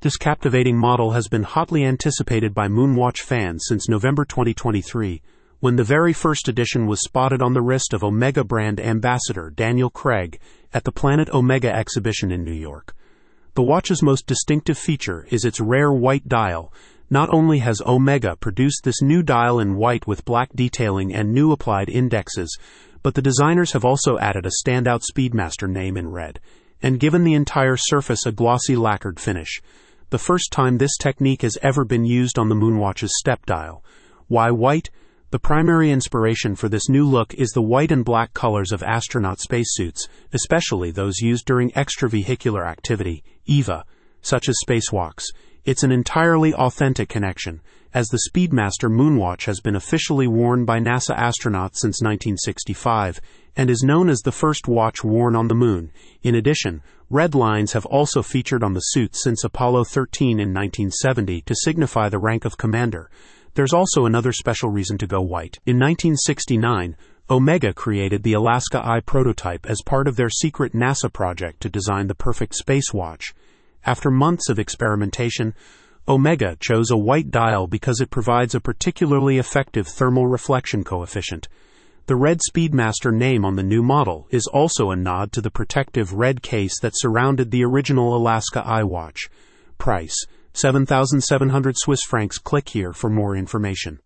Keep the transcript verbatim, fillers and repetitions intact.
This captivating model has been hotly anticipated by Moonwatch fans since November twenty twenty-three, when the very first edition was spotted on the wrist of Omega brand ambassador Daniel Craig at the Planet Omega exhibition in New York. The watch's most distinctive feature is its rare white dial. Not only has Omega produced this new dial in white with black detailing and new applied indexes, but the designers have also added a standout Speedmaster name in red, and given the entire surface a glossy lacquered finish. The first time this technique has ever been used on the Moonwatch's step dial. Why white? The primary inspiration for this new look is the white and black colors of astronaut spacesuits, especially those used during extravehicular activity, E V A, such as spacewalks. It's an entirely authentic connection, as the Speedmaster Moonwatch has been officially worn by NASA astronauts since nineteen sixty-five, and is known as the first watch worn on the Moon. In addition, red lines have also featured on the suit since Apollo thirteen in nineteen seventy to signify the rank of commander. There's also another special reason to go white. In nineteen sixty-nine, Omega created the Alaska Eye prototype as part of their secret NASA project to design the perfect space watch. After months of experimentation, Omega chose a white dial because it provides a particularly effective thermal reflection coefficient. The red Speedmaster name on the new model is also a nod to the protective red case that surrounded the original Alaska Eye watch. Price: seven thousand seven hundred Swiss francs. Click here for more information.